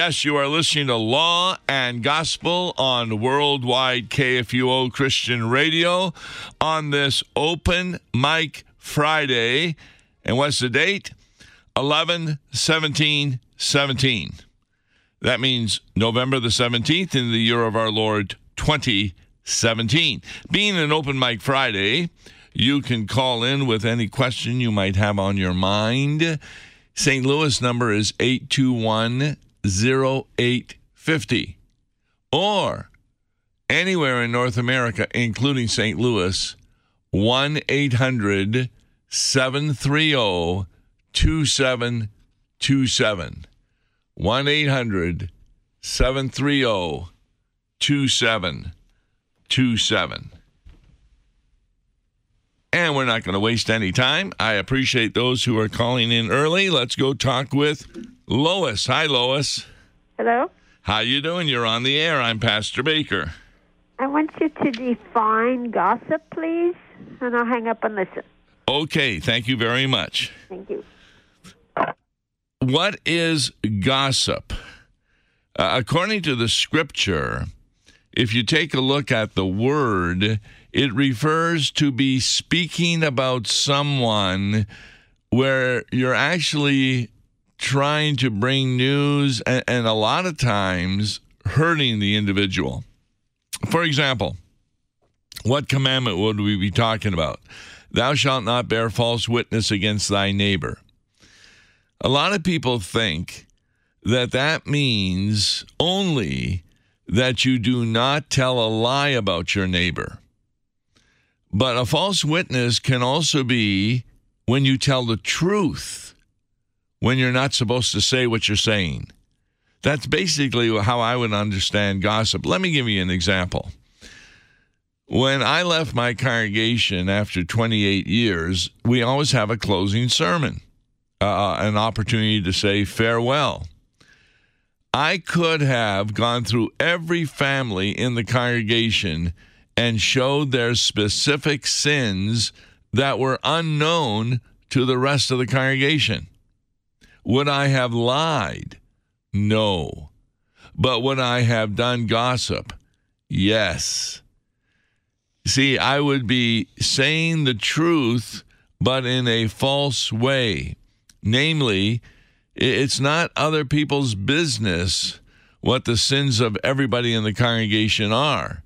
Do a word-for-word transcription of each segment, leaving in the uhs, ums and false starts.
Yes, you are listening to Law and Gospel on Worldwide K F U O Christian Radio on this Open Mic Friday. And what's the date? eleven seventeen seventeen. That means November the seventeenth in the year of our Lord twenty seventeen. Being an Open Mic Friday, you can call in with any question you might have on your mind. Saint Louis number is eight two one, zero eight five zero. Or anywhere in North America, including Saint Louis, one eight hundred, seven three zero, two seven two seven. one eight hundred, seven three zero, two seven two seven. And we're not going to waste any time. I appreciate those who are calling in early. Let's go talk with Lois. Hi, Lois. Hello? How you doing? You're on the air. I'm Pastor Baker. I want you to define gossip, please, and I'll hang up and listen. Okay, thank you very much. Thank you. What is gossip? Uh, according to the scripture, if you take a look at the word, it refers to be speaking about someone where you're actually trying to bring news and, and a lot of times hurting the individual. For example, what commandment would we be talking about? Thou shalt not bear false witness against thy neighbor. A lot of people think that that means only that you do not tell a lie about your neighbor. But a false witness can also be when you tell the truth, when you're not supposed to say what you're saying. That's basically how I would understand gossip. Let me give you an example. When I left my congregation after twenty-eight years, we always have a closing sermon, uh, an opportunity to say farewell. I could have gone through every family in the congregation and showed their specific sins that were unknown to the rest of the congregation. Would I have lied? No. But would I have done gossip? Yes. See, I would be saying the truth, but in a false way. Namely, it's not other people's business what the sins of everybody in the congregation are.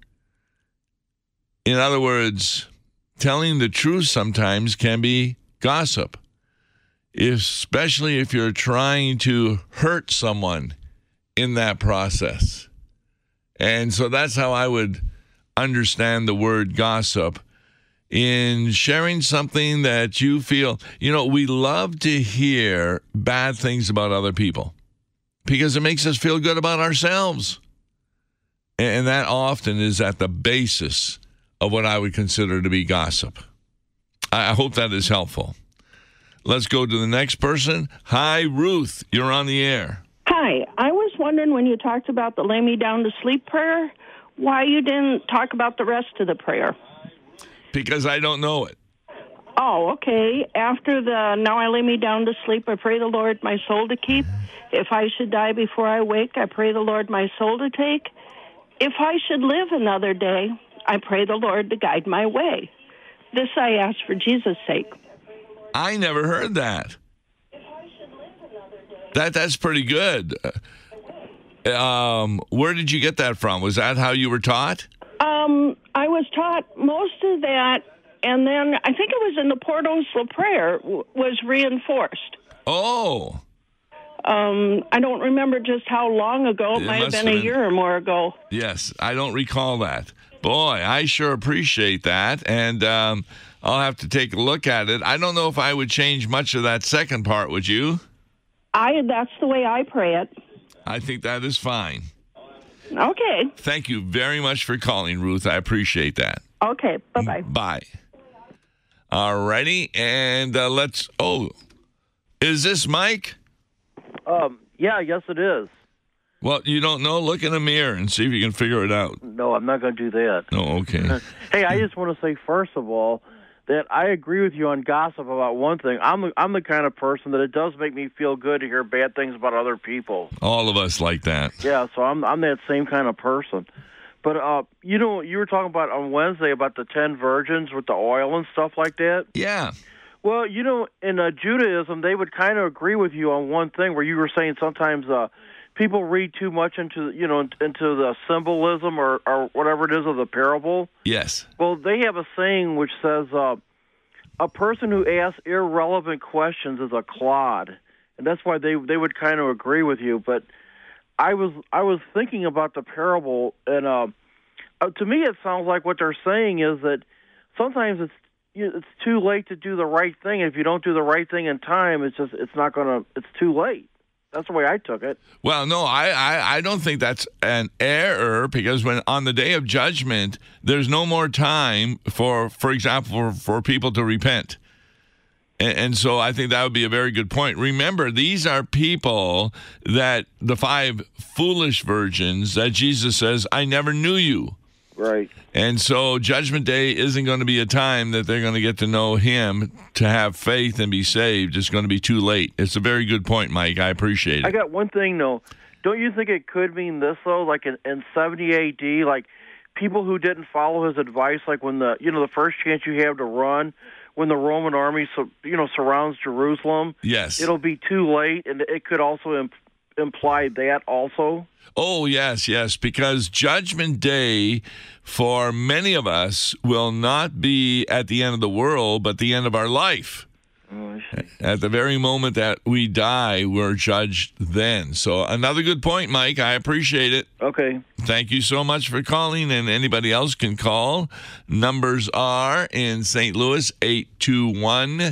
In other words, telling the truth sometimes can be gossip, especially if you're trying to hurt someone in that process. And so that's how I would understand the word gossip. In sharing something that you feel, you know, we love to hear bad things about other people because it makes us feel good about ourselves. And that often is at the basis of what I would consider to be gossip. I hope that is helpful. Let's go to the next person. Hi, Ruth. You're on the air. Hi. I was wondering when you talked about the lay me down to sleep prayer, why you didn't talk about the rest of the prayer. Because I don't know it. Oh, okay. After the now I lay me down to sleep, I pray the Lord my soul to keep. If I should die before I wake, I pray the Lord my soul to take. If I should live another day, I pray the Lord to guide my way. This I ask for Jesus' sake. I never heard that. That that's pretty good. Um, where did you get that from? Was that how you were taught? Um, I was taught most of that, and then I think it was in the Port Oslo prayer w- was reinforced. Oh. Um, I don't remember just how long ago. It, It might have must been have a been- year or more ago. Yes, I don't recall that. Boy, I sure appreciate that, and um, I'll have to take a look at it. I don't know if I would change much of that second part, would you? I that's the way I pray it. I think that is fine. Okay. Thank you very much for calling, Ruth. I appreciate that. Okay. Bye-bye. Bye. All righty, and uh, let's... Oh, is this Mike? Um, yeah, yes, it is. Well, you don't know? Look in the mirror and see if you can figure it out. No, I'm not going to do that. Oh, okay. Hey, I just want to say, first of all, that I agree with you on gossip about one thing. I'm the, I'm the kind of person that it does make me feel good to hear bad things about other people. All of us like that. Yeah, so I'm I'm that same kind of person. But uh, you know, you were talking about on Wednesday about the ten virgins with the oil and stuff like that. Yeah. Well, you know, in uh, Judaism, they would kind of agree with you on one thing where you were saying sometimes uh, people read too much into, you know, into the symbolism or, or whatever it is of the parable. Yes. Well, they have a saying which says uh, a person who asks irrelevant questions is a clod, and that's why they they would kind of agree with you. But I was I was thinking about the parable, and uh, uh, to me, it sounds like what they're saying is that sometimes it's it's too late to do the right thing. If you don't do the right thing in time, it's just it's not gonna. It's too late. That's the way I took it. Well, no, I, I, I don't think that's an error, because when on the day of judgment, there's no more time for, for example, for, for people to repent. And, and so I think that would be a very good point. Remember, these are people that the five foolish virgins that Jesus says, I never knew you. Right. And so Judgment Day isn't going to be a time that they're going to get to know him, to have faith and be saved. It's going to be too late. It's a very good point, Mike. I appreciate it. I got one thing, though. Don't you think it could mean this, though? Like in, in seventy A D, like people who didn't follow his advice, like when the, you know, the first chance you have to run, when the Roman army, so, you know, surrounds Jerusalem. Yes. It'll be too late, and it could also imp- imply that also. Oh, yes, yes, because Judgment Day for many of us will not be at the end of the world, but the end of our life. Oh, I see. At the very moment that we die, we're judged then. So another good point, Mike. I appreciate it. Okay. Thank you so much for calling, and anybody else can call. Numbers are in Saint Louis, eight two one,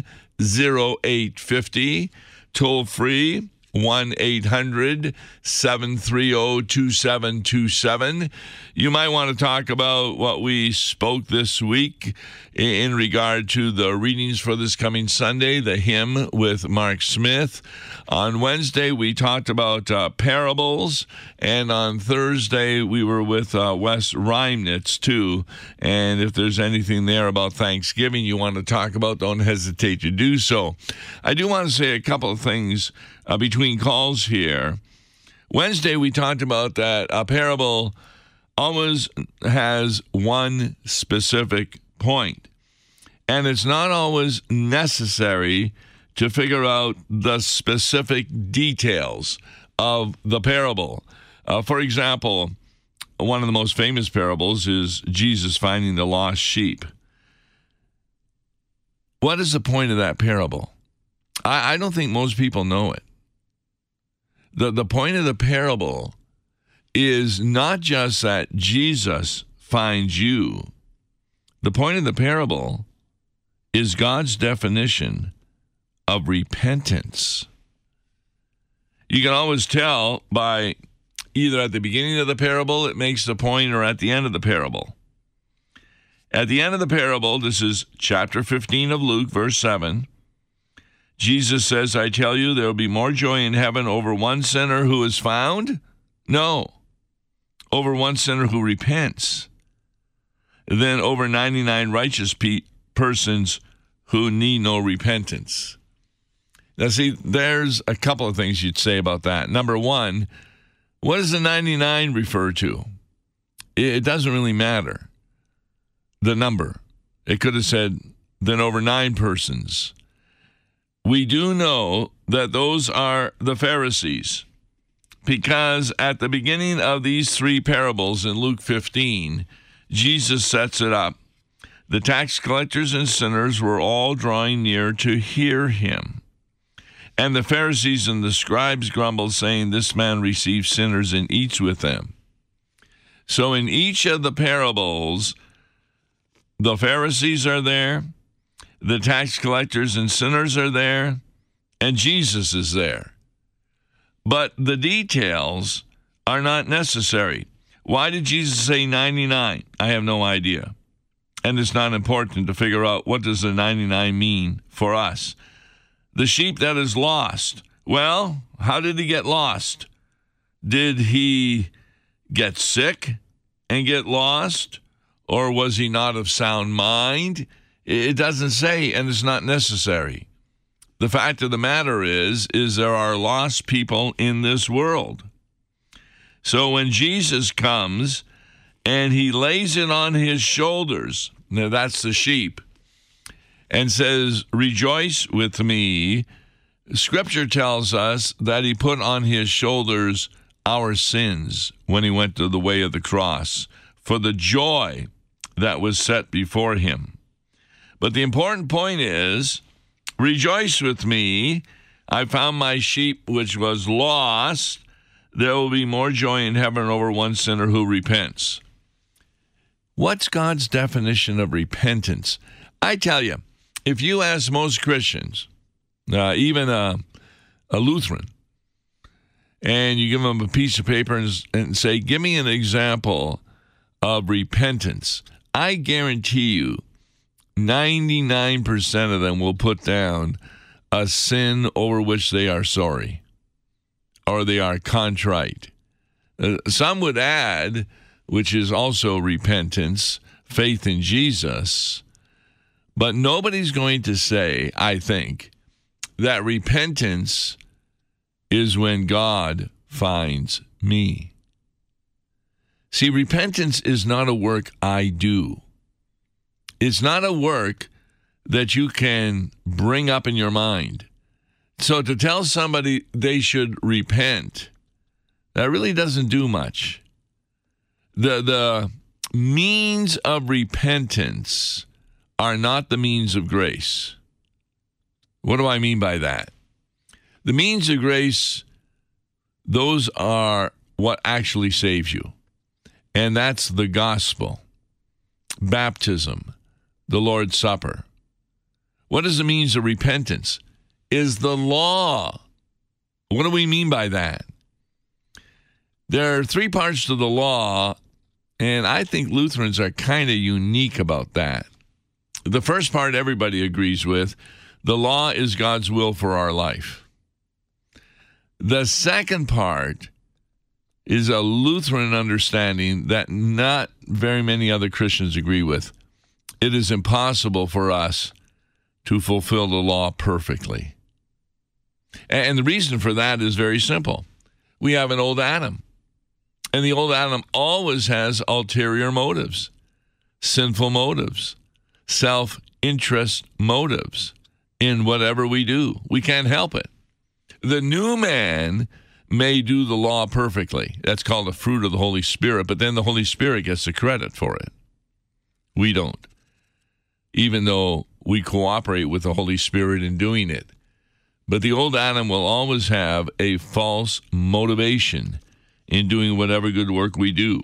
oh eight five oh, toll free, one eight hundred, seven three zero, two seven two seven. You might want to talk about what we spoke this week in regard to the readings for this coming Sunday, the hymn with Mark Smith. On Wednesday, we talked about uh, parables, and on Thursday, we were with uh, Wes Reimnitz, too. And if there's anything there about Thanksgiving you want to talk about, don't hesitate to do so. I do want to say a couple of things uh, between calls here. Wednesday, we talked about that a parable always has one specific point, and it's not always necessary to figure out the specific details of the parable. Uh, for example, one of the most famous parables is Jesus finding the lost sheep. What is the point of that parable? I, I don't think most people know it. The, the point of the parable is not just that Jesus finds you. The point of the parable is God's definition of repentance. You can always tell by either at the beginning of the parable it makes the point, or at the end of the parable. At the end of the parable, this is chapter fifteen of Luke, verse seven, Jesus says, I tell you, there will be more joy in heaven over one sinner who is found? No. Over one sinner who repents than over ninety-nine righteous pe- persons who need no repentance. Now, see, there's a couple of things you'd say about that. Number one, what does the ninety-nine refer to? It doesn't really matter, the number. It could have said, then over nine persons. We do know that those are the Pharisees, because at the beginning of these three parables in Luke fifteen, Jesus sets it up. The tax collectors and sinners were all drawing near to hear him. And the Pharisees and the scribes grumbled, saying, this man receives sinners and eats with them. So in each of the parables, the Pharisees are there, the tax collectors and sinners are there, and Jesus is there. But the details are not necessary. Why did Jesus say ninety-nine? I have no idea. And it's not important to figure out what does the ninety-nine mean for us. The sheep that is lost. Well, how did he get lost? Did he get sick and get lost? Or was he not of sound mind It doesn't say, and it's not necessary. The fact of the matter is, is there are lost people in this world. So when Jesus comes and he lays it on his shoulders, now that's the sheep, and says, rejoice with me, Scripture tells us that he put on his shoulders our sins when he went to the way of the cross for the joy that was set before him. But the important point is, rejoice with me, I found my sheep which was lost. There will be more joy in heaven over one sinner who repents. What's God's definition of repentance? I tell you, if you ask most Christians, uh, even a, a Lutheran, and you give them a piece of paper and, and say, give me an example of repentance, I guarantee you ninety-nine percent of them will put down a sin over which they are sorry or they are contrite. Uh, some would add, which is also repentance, faith in Jesus, but nobody's going to say, I think, that repentance is when God finds me. See, repentance is not a work I do. It's not a work that you can bring up in your mind. So to tell somebody they should repent, that really doesn't do much. The, the means of repentance are not the means of grace. What do I mean by that? The means of grace, those are what actually saves you. And that's the gospel, baptism, the Lord's Supper. What is the means of repentance? Is the law. What do we mean by that? There are three parts to the law, and I think Lutherans are kind of unique about that. The first part everybody agrees with. The law is God's will for our life. The second part is a Lutheran understanding that not very many other Christians agree with. It is impossible for us to fulfill the law perfectly. And the reason for that is very simple. We have an old Adam. And the old Adam always has ulterior motives, sinful motives, self-interest motives in whatever we do. We can't help it. The new man may do the law perfectly. That's called the fruit of the Holy Spirit, but then the Holy Spirit gets the credit for it. We don't, even though we cooperate with the Holy Spirit in doing it. But the old Adam will always have a false motivation in doing whatever good work we do.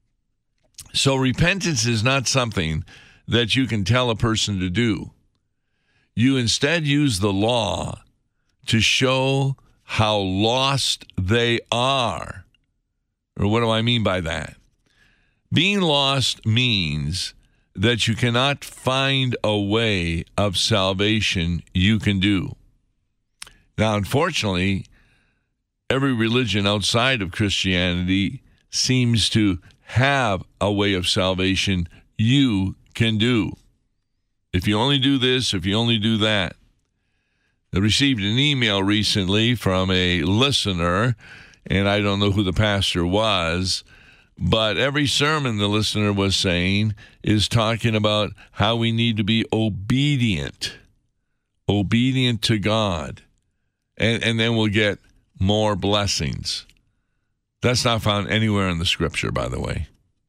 So repentance is not something that you can tell a person to do. You instead use the law to show how lost they are. Or what do I mean by that? Being lost means that you cannot find a way of salvation you can do. Now, unfortunately, every religion outside of Christianity seems to have a way of salvation you can do. If you only do this, if you only do that. I received an email recently from a listener, and I don't know who the pastor was, but every sermon the listener was saying is talking about how we need to be obedient, obedient to God, and, and then we'll get more blessings. That's not found anywhere in the Scripture, by the way.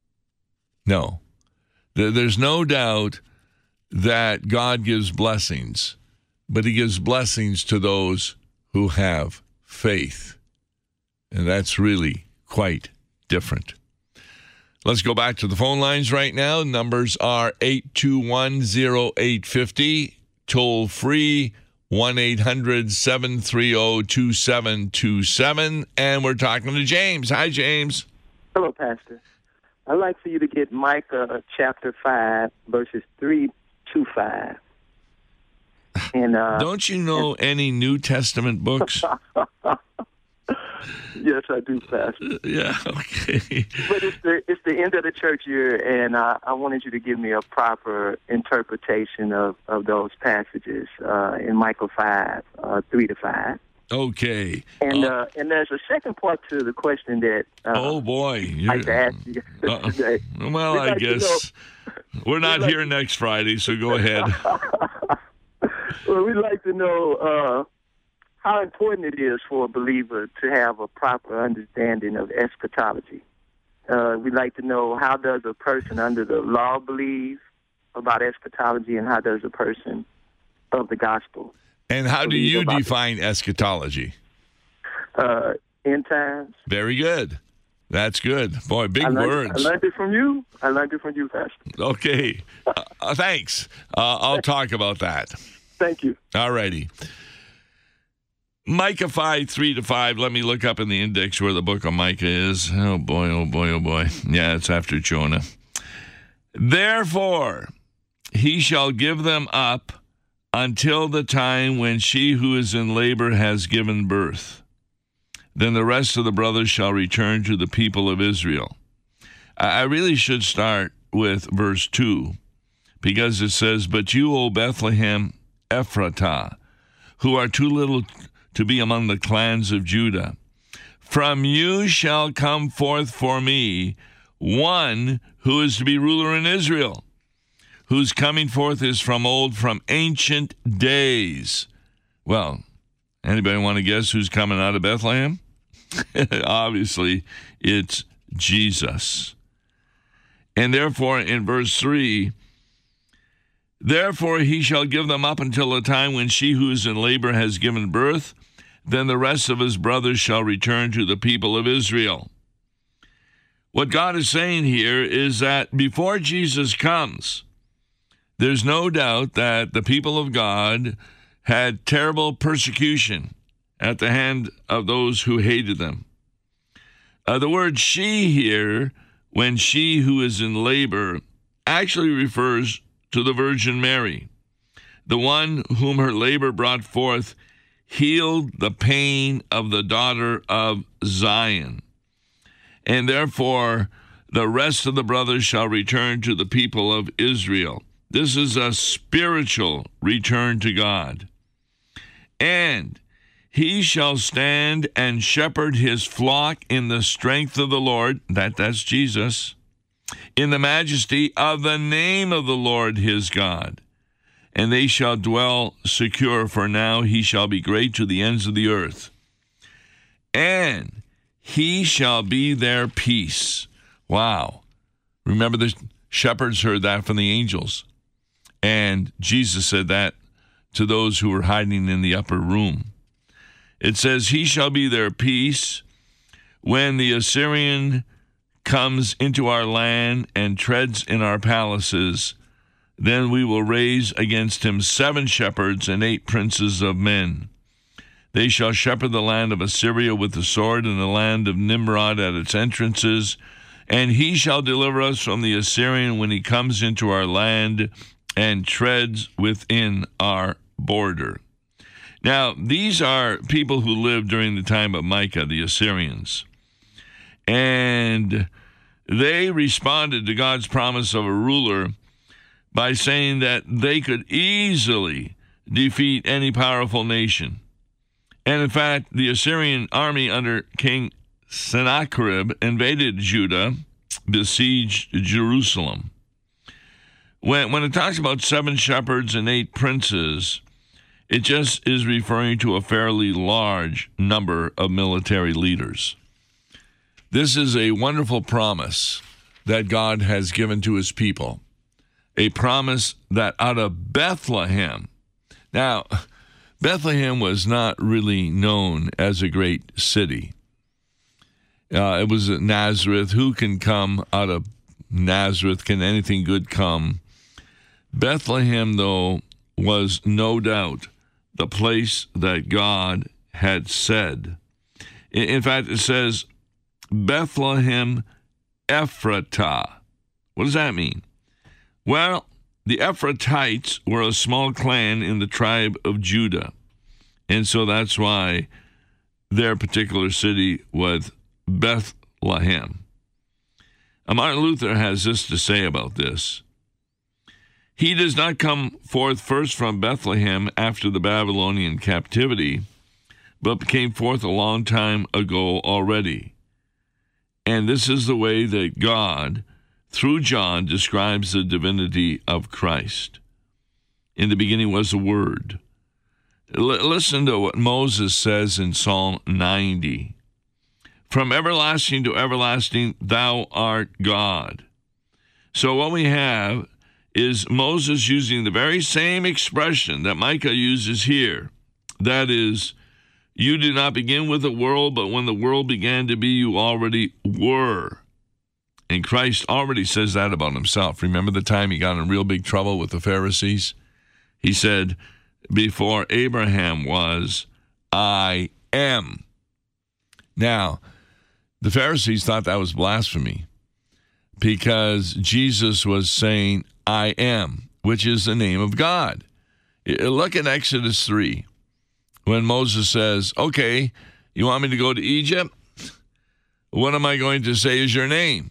No. There's no doubt that God gives blessings, but he gives blessings to those who have faith. And that's really quite different. Let's go back to the phone lines right now. Numbers are eight two one, oh eight five oh, toll free one eight hundred, seven three zero, two seven two seven. And we're talking to James. Hi, James. Hello, Pastor. I'd like for you to get Micah chapter five, verses three to five. And, uh, Don't you know and, any New Testament books? Yes, I do, Pastor. Yeah, okay. But it's the it's the end of the church year, and uh, I wanted you to give me a proper interpretation of, of those passages uh, in Micah five, uh, three to five. Okay. And Uh, uh, and there's a second part to the question that uh, oh, boy. I'd You're- like to ask you uh, today. well, We'd I like to guess we're not like here to- next Friday, so go ahead. Well, we'd like to know uh, how important it is for a believer to have a proper understanding of eschatology. Uh, we'd like to know, how does a person under the law believe about eschatology, and how does a person of the gospel And how do believe you about define eschatology? uh, end times? Very good. That's good. Boy, big I learned, words. I learned it from you. I learned it from you, Pastor. Okay. Uh, uh, thanks. Uh, I'll talk about that. Thank you. All righty. Micah five, three to five. Let me look up in the index where the book of Micah is. Oh, boy, oh, boy, oh, boy. Yeah, it's after Jonah. Therefore, he shall give them up until the time when she who is in labor has given birth. Then the rest of the brothers shall return to the people of Israel. I really should start with verse two, because it says, But you, O Bethlehem Ephratah, who are too little to be among the clans of Judah, from you shall come forth for me one who is to be ruler in Israel, whose coming forth is from old, from ancient days. Well, anybody want to guess who's coming out of Bethlehem? Obviously, it's Jesus. And therefore, in verse three, therefore he shall give them up until the time when she who is in labor has given birth. Then the rest of his brothers shall return to the people of Israel. What God is saying here is that before Jesus comes, there's no doubt that the people of God had terrible persecution at the hand of those who hated them. Uh, the word she here, when she who is in labor, actually refers to the Virgin Mary. The one whom her labor brought forth healed the pain of the daughter of Zion. And therefore, the rest of the brothers shall return to the people of Israel. This is a spiritual return to God. And he shall stand and shepherd his flock in the strength of the Lord, that, that's Jesus, in the majesty of the name of the Lord his God. And they shall dwell secure, for now he shall be great to the ends of the earth. And he shall be their peace. Wow. Remember, the shepherds heard that from the angels. And Jesus said that to those who were hiding in the upper room. It says, he shall be their peace when the Assyrian comes into our land and treads in our palaces. Then we will raise against him seven shepherds and eight princes of men. They shall shepherd the land of Assyria with the sword, and the land of Nimrod at its entrances. And he shall deliver us from the Assyrian when he comes into our land and treads within our border. Now, these are people who lived during the time of Micah, the Assyrians. And they responded to God's promise of a ruler by saying that they could easily defeat any powerful nation. And in fact, the Assyrian army under King Sennacherib invaded Judah, besieged Jerusalem. When, when it talks about seven shepherds and eight princes, it just is referring to a fairly large number of military leaders. This is a wonderful promise that God has given to his people. A promise that out of Bethlehem, now, Bethlehem was not really known as a great city. Uh, it was Nazareth. Who can come out of Nazareth? Can anything good come? Bethlehem, though, was no doubt the place that God had said. In, in fact, it says Bethlehem Ephratah. What does that mean? Well, the Ephratites were a small clan in the tribe of Judah. And so that's why their particular city was Bethlehem. And Martin Luther has this to say about this. He does not come forth first from Bethlehem after the Babylonian captivity, but came forth a long time ago already. And this is the way that God, through John, describes the divinity of Christ. In the beginning was the Word. L- listen to what Moses says in Psalm ninety. From everlasting to everlasting, thou art God. So what we have is Moses using the very same expression that Micah uses here. That is, you did not begin with the world, but when the world began to be, you already were. And Christ already says that about himself. Remember the time he got in real big trouble with the Pharisees? He said, before Abraham was, I am. Now, the Pharisees thought that was blasphemy because Jesus was saying, I am, which is the name of God. Look at Exodus three, when Moses says, okay, you want me to go to Egypt? What am I going to say is your name?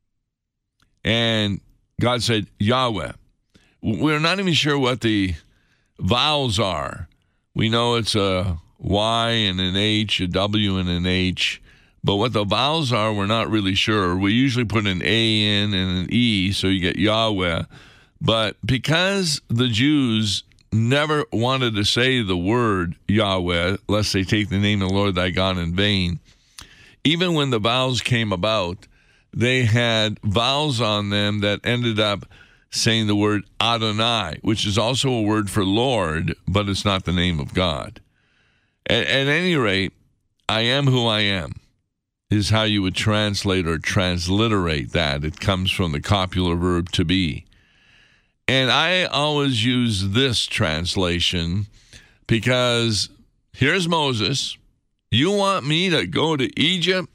And God said, Yahweh. We're not even sure what the vowels are. We know it's a Y and an H, a W and an H. But what the vowels are, we're not really sure. We usually put an A in and an E, so you get Yahweh. But because the Jews never wanted to say the word Yahweh, lest they take the name of the Lord thy God in vain, even when the vowels came about, they had vowels on them that ended up saying the word Adonai, which is also a word for Lord, but it's not the name of God. At, at any rate, I am who I am is how you would translate or transliterate that. It comes from the copular verb to be. And I always use this translation because here's Moses. You want me to go to Egypt?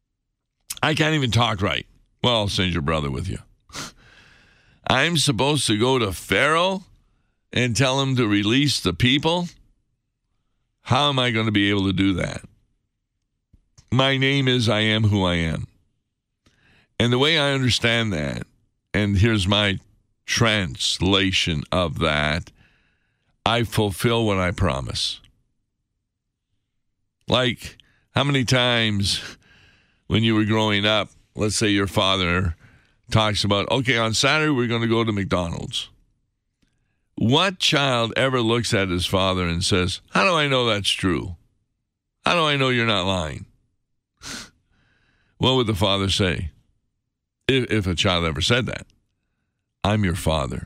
I can't even talk right. Well, I'll send your brother with you. I'm supposed to go to Pharaoh and tell him to release the people? How am I going to be able to do that? My name is I am who I am. And the way I understand that, and here's my translation of that, I fulfill what I promise. Like, how many times when you were growing up, let's say your father talks about, okay, on Saturday we're going to go to McDonald's. What child ever looks at his father and says, how do I know that's true? How do I know you're not lying? What would the father say? If, if a child ever said that, I'm your father.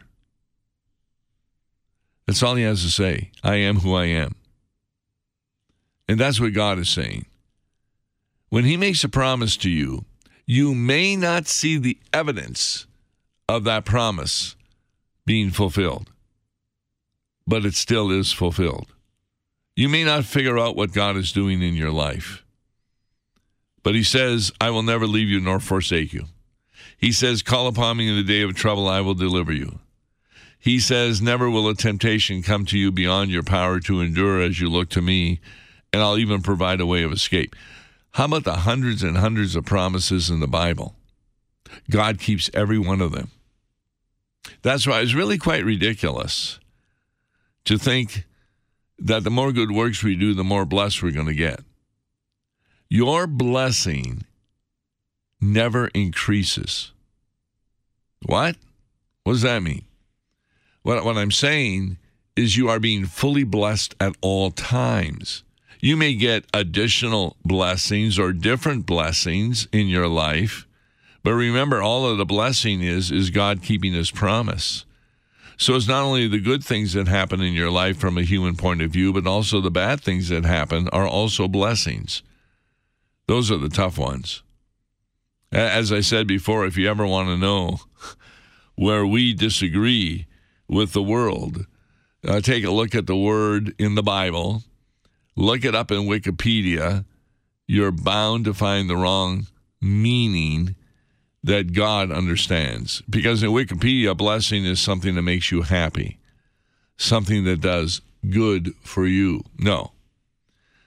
That's all he has to say. I am who I am. And that's what God is saying. When he makes a promise to you, you may not see the evidence of that promise being fulfilled, but it still is fulfilled. You may not figure out what God is doing in your life, but he says, I will never leave you nor forsake you. He says, call upon me in the day of trouble, I will deliver you. He says, never will a temptation come to you beyond your power to endure as you look to me, and I'll even provide a way of escape. How about the hundreds and hundreds of promises in the Bible? God keeps every one of them. That's why it's really quite ridiculous to think that the more good works we do, the more blessed we're going to get. Your blessing never increases. What? What does that mean? What, what I'm saying is you are being fully blessed at all times. You may get additional blessings or different blessings in your life, but remember, all of the blessing is, is God keeping his promise. So it's not only the good things that happen in your life from a human point of view, but also the bad things that happen are also blessings. Those are the tough ones. As I said before, if you ever want to know where we disagree with the world, uh, take a look at the word in the Bible. Look it up in Wikipedia. You're bound to find the wrong meaning that God understands. Because in Wikipedia, blessing is something that makes you happy, something that does good for you. No.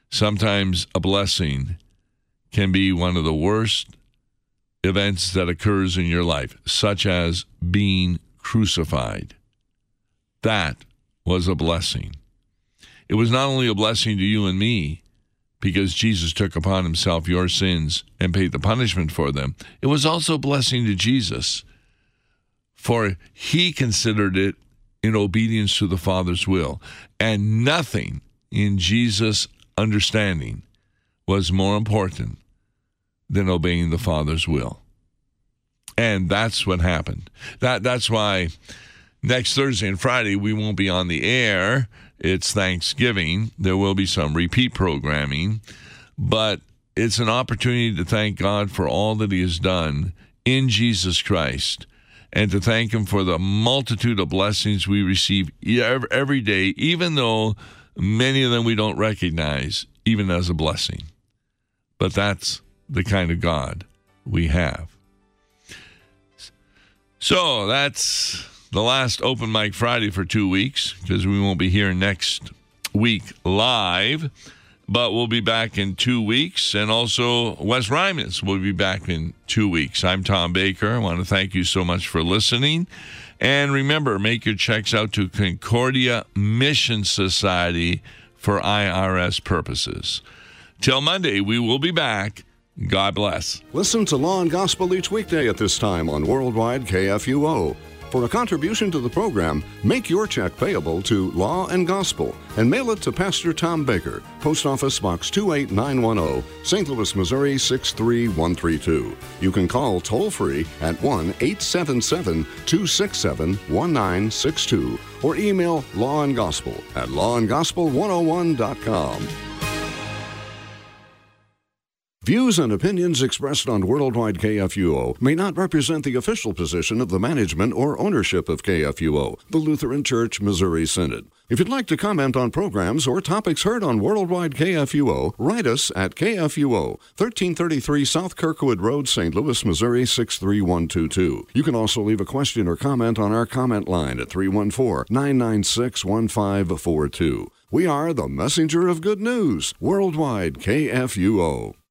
Sometimes a blessing can be one of the worst events that occurs in your life, such as being crucified. That was a blessing. It was not only a blessing to you and me, because Jesus took upon himself your sins and paid the punishment for them. It was also a blessing to Jesus, for he considered it in obedience to the Father's will. And nothing in Jesus' understanding was more important than obeying the Father's will. And that's what happened. That That's why next Thursday and Friday we won't be on the air. It's Thanksgiving. There will be some repeat programming, but it's an opportunity to thank God for all that he has done in Jesus Christ, and to thank him for the multitude of blessings we receive every day, even though many of them we don't recognize even as a blessing. But that's the kind of God we have. So that's the last Open Mic Friday for two weeks, because we won't be here next week live, but we'll be back in two weeks. And also Wes Ryman will be back in two weeks. I'm Tom Baker. I want to thank you so much for listening. And remember, make your checks out to Concordia Mission Society for I R S purposes. Till Monday, we will be back. God bless. Listen to Law and Gospel each weekday at this time on Worldwide K F U O. For a contribution to the program, make your check payable to Law and Gospel and mail it to Pastor Tom Baker, Post Office Box two eight nine one zero, Saint Louis, Missouri six three one three two. You can call toll-free at one eight seven seven, two six seven, one nine six two or email Law and Gospel at law and gospel one oh one dot com. Views and opinions expressed on Worldwide K F U O may not represent the official position of the management or ownership of K F U O, the Lutheran Church Missouri Synod. If you'd like to comment on programs or topics heard on Worldwide K F U O, write us at K F U O, thirteen thirty-three South Kirkwood Road, Saint Louis, Missouri six three one two two. You can also leave a question or comment on our comment line at three one four, nine nine six, one five four two. We are the messenger of good news, Worldwide K F U O.